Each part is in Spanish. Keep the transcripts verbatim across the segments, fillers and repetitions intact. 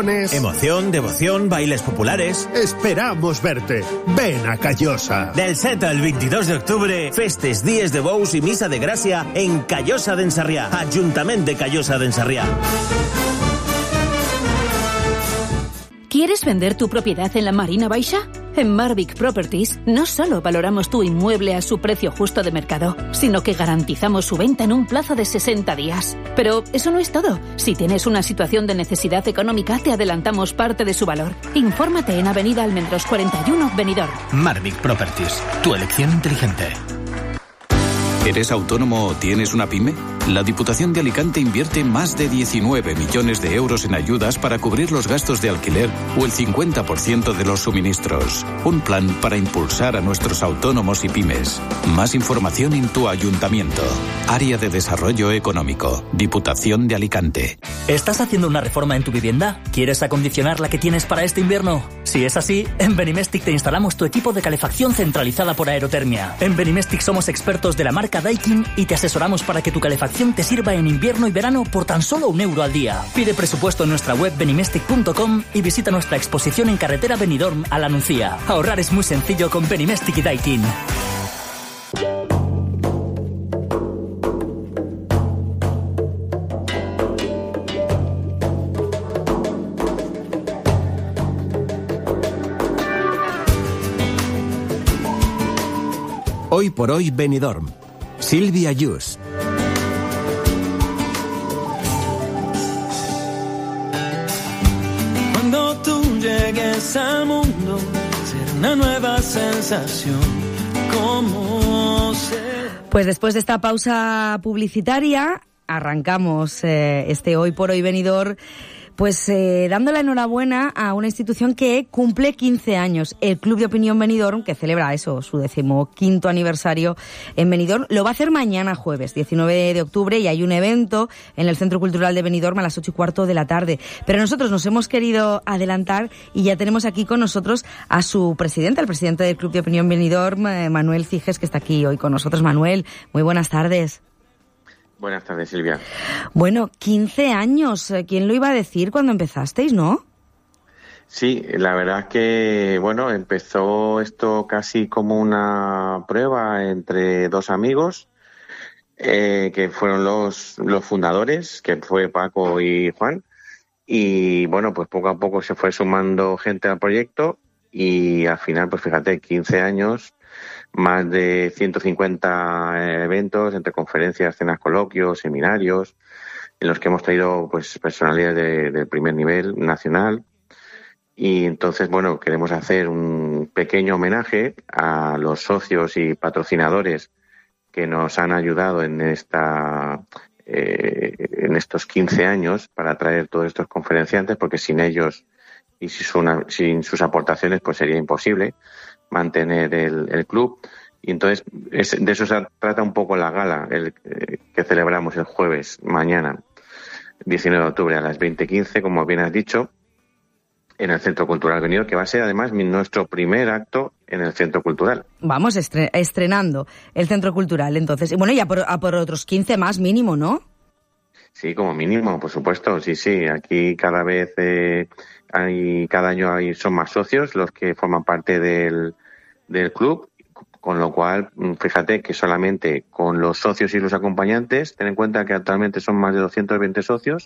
tradiciones. Emoción, devoción, bailes populares. Esperamos verte. Ven a Callosa. Del set al veintidós de octubre, festes, días de bous y misa de gracia en Callosa d'en Sarrià. Ayuntamiento de Callosa d'en Sarrià. ¿Quieres vender tu propiedad en la Marina Baixa? En Marvic Properties no solo valoramos tu inmueble a su precio justo de mercado, sino que garantizamos su venta en un plazo de sesenta días. Pero eso no es todo. Si tienes una situación de necesidad económica, te adelantamos parte de su valor. Infórmate en Avenida Almendros cuarenta y uno, Benidorm. Marvic Properties, tu elección inteligente. ¿Eres autónomo o tienes una pyme? La Diputación de Alicante invierte más de diecinueve millones de euros en ayudas para cubrir los gastos de alquiler o el cincuenta por ciento de los suministros. Un plan para impulsar a nuestros autónomos y pymes. Más información en tu ayuntamiento. Área de Desarrollo Económico. Diputación de Alicante. ¿Estás haciendo una reforma en tu vivienda? ¿Quieres acondicionar la que tienes para este invierno? Si es así, en Benimestic te instalamos tu equipo de calefacción centralizada por aerotermia. En Benimestic somos expertos de la marca Daikin y te asesoramos para que tu calefacción te sirva en invierno y verano por tan solo un euro al día. Pide presupuesto en nuestra web benimestic punto com y visita nuestra exposición en carretera Benidorm a la Nucía. Ahorrar es muy sencillo con Benimestic y Daikin. Hoy por hoy Benidorm. Silvia Yus. Cuando tú llegues al mundo, será una nueva sensación. ¿Cómo ser? Pues después de esta pausa publicitaria, arrancamos eh, este Hoy por Hoy Benidorm. Pues eh, dando la enhorabuena a una institución que cumple quince años, el Club de Opinión Benidorm, que celebra eso, su decimoquinto aniversario en Benidorm. Lo va a hacer mañana jueves, diecinueve de octubre, y hay un evento en el Centro Cultural de Benidorm a las ocho y cuarto de la tarde. Pero nosotros nos hemos querido adelantar y ya tenemos aquí con nosotros a su presidente, al presidente del Club de Opinión Benidorm, eh, Manuel Ciges, que está aquí hoy con nosotros. Manuel, muy buenas tardes. Buenas tardes, Silvia. Bueno, quince años. ¿Quién lo iba a decir cuando empezasteis, no? Sí, la verdad es que, bueno, empezó esto casi como una prueba entre dos amigos, eh, que fueron los, los fundadores, que fue Paco y Juan. Y, bueno, pues poco a poco se fue sumando gente al proyecto y al final, pues fíjate, quince años... más de ciento cincuenta eventos entre conferencias, cenas, coloquios, seminarios, en los que hemos traído pues personalidades de, de primer nivel nacional. Y entonces, bueno, queremos hacer un pequeño homenaje a los socios y patrocinadores que nos han ayudado en esta eh, en estos quince años para traer todos estos conferenciantes, porque sin ellos y sin, su, sin sus aportaciones pues sería imposible mantener el, el club. Y entonces es, de eso se trata un poco la gala el, eh, que celebramos el jueves, mañana, diecinueve de octubre a las veinte quince, como bien has dicho, en el Centro Cultural Benidorm, que va a ser además nuestro primer acto en el Centro Cultural. Vamos estre- estrenando el Centro Cultural, entonces. Y bueno, ya por, a por otros quince más mínimo, ¿no? Sí, como mínimo, por supuesto, sí, sí. Aquí cada vez eh, hay, cada año hay, son más socios los que forman parte del, del club, con lo cual, fíjate que solamente con los socios y los acompañantes, ten en cuenta que actualmente son más de doscientos veinte socios,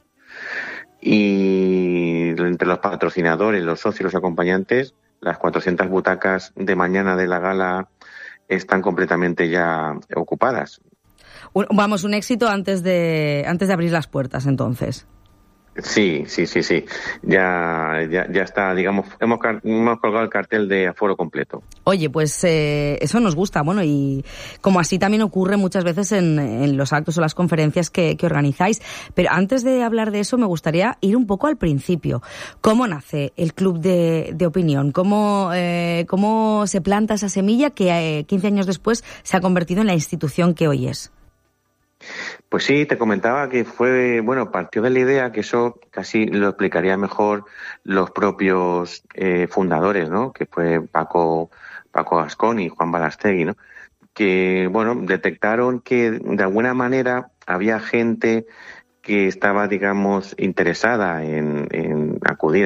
y entre los patrocinadores, los socios y los acompañantes, las cuatrocientas butacas de mañana de la gala están completamente ya ocupadas. Vamos, un éxito antes de antes de abrir las puertas, entonces. Sí, sí, sí, sí. Ya, ya, ya está, digamos, hemos, hemos colgado el cartel de aforo completo. Oye, pues eh, eso nos gusta, bueno, y como así también ocurre muchas veces en, en los actos o las conferencias que, que organizáis. Pero antes de hablar de eso, me gustaría ir un poco al principio. ¿Cómo nace el Club de, de Opinión? ¿Cómo, eh, ¿Cómo se planta esa semilla que eh, quince años después se ha convertido en la institución que hoy es? Pues sí, te comentaba que fue, bueno, partió de la idea, que eso casi lo explicaría mejor los propios eh, fundadores, ¿no? Que fue Paco, Paco Gascón y Juan Balastegui, ¿no? Que, bueno, detectaron que de alguna manera había gente que estaba, digamos, interesada en, en acudir